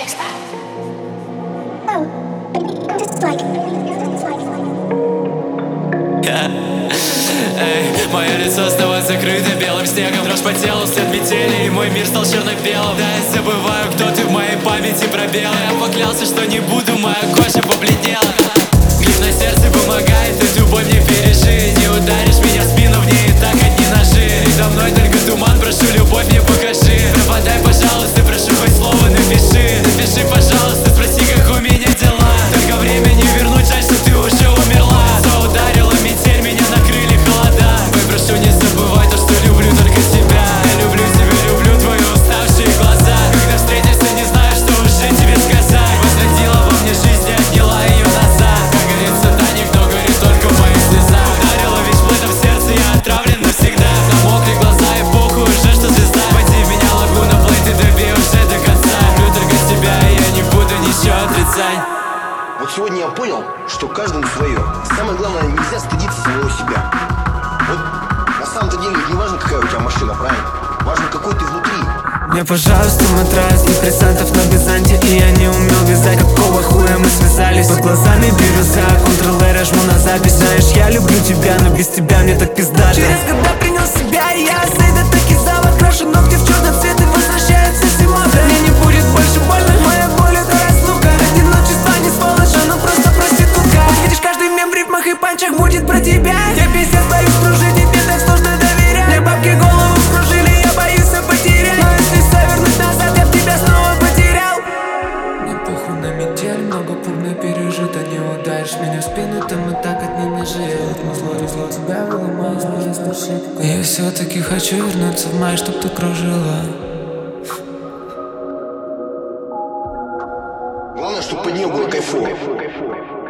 fix that? Oh, I'm just like. Эй, мое лицо снова закрыто белым снегом. Дрожь по телу, след метели, и мой мир стал черно-белым. Да, я забываю, кто ты в моей памяти пробел. Я поклялся, что не буду, моя кожа побледнела. Гриф на сердце помогает эту боль мне пережить. Не ударишь меня в спину, в ней и так одни ножи. Передо мной только туман, прошу, любовь мне покажи. Пропадай, пожалуйста, прошу, хоть слово напиши. Напиши, пожалуйста, спроси, как у меня дела. Только время не вернуть, жаль, что ты уже умерла. Лицо ударила метель, меня накрыли холода. Ой, прошу, не забывай то, что люблю только тебя. Я люблю тебя, люблю твои уставшие глаза. Когда встретишься, не знаю, что уже тебе сказать. Возродила во мне жизнь и отняла ее назад. Как горит сада, никто горит, только мои слеза. Ударила ведь в этом сердце, я отравлен навсегда. Намокли глаза и похуй уже, что звезда. Води меня, лагуна, плей, ты добей уже до конца. Люблю только тебя, и я не буду ничего отрицать. Вот сегодня я понял, что каждому свое. Самое главное, нельзя стыдиться самого себя. Вот на самом-то деле не важно, какая у тебя машина, правильно? Важно, какой ты внутри. Мне, пожалуйста, матрас, депрессантов на бизанте. И я не умел вязать, какого хуя мы связались. Под глазами бирюза, Ctrl-R, жму на запись. Знаешь, я люблю тебя, но без тебя мне так пиздато. Через года принял себя, и я сейда таки зала. Крашу ногти в черный цвет и возвращается зима. Мне не будет больше больно, моя боль это разлука. Одиночество не сволочь, оно просто проститутка. Видишь, каждый мем в рифмах и панчах будет про тебя. Я пиздец боюсь кружить, и мне так сложно доверять. Мне бабки голову вскружили, я боюсь все потерять. Но если повернуть назад, я б тебя снова потерял. Мне похуй на метель, много бурно пережито. Не ударишь меня в спину, там и так одни ножи. Зло тебя выломаю, если ошибка. Я все-таки хочу вернуться в май, чтоб ты кружила. Главное, чтобы под нее было кайфово.